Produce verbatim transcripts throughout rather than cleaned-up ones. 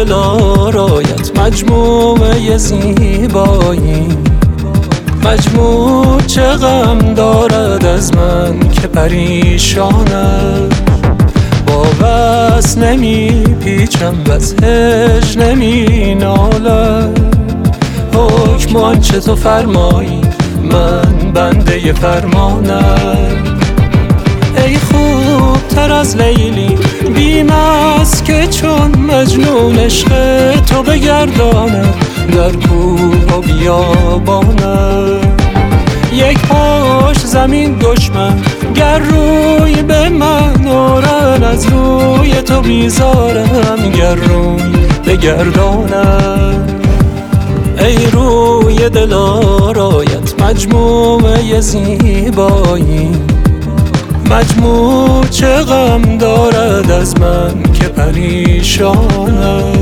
دلارایت مجموعه زیبایی، مجموع چه غم دارد از من که پریشانم. با وصل نمی پیچم و از هجر نمی نالم. حکم آنچه تو فرمایی من بنده فرمانم. ای خوب تر از لیلی بیم است که چون مجنون عشق تو بگردانم در کوه و بیابانم. یک پاش زمین دشمن گر روی به من آرن، از روی تو بیزارم گر روی بگردانم. ای روی دلارایت مجموعه زیبایی، مجموع چه غم دارد از من که پریشانم.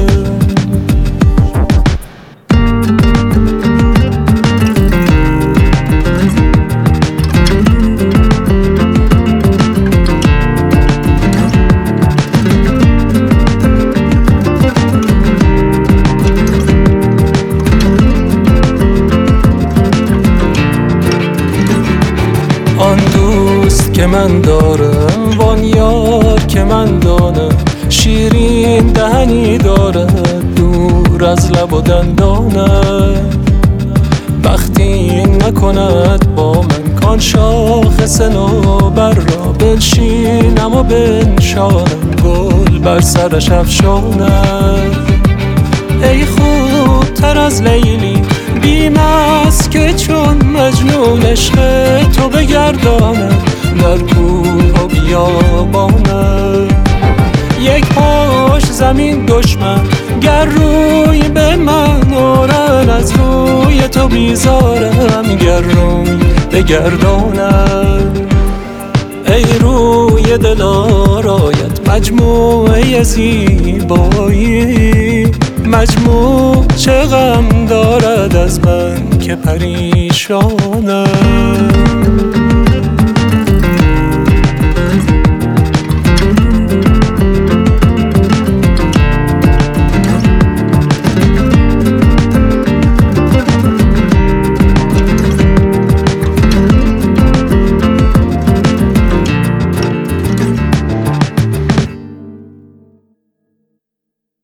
آن دوست که من دارم وان یار که من دانم، شیرین دهنی دارد دور از لب و دندانم. بختی نکند با من کان شاخ صنوبر را بنشینم و بنشانم، گل بر سرش افشانم. ای خوب تر از لیلی بیم است که چون مجنون عشق تو بگردانم در کوه و بیابانم. یک پاش زمین دشمن گر روی به من آرن، از روی تو بیزارم گر روی بگردانم. ای روی دلارایت مجموعه زیبایی، مجموع چه غم دارد از من که پریشانم.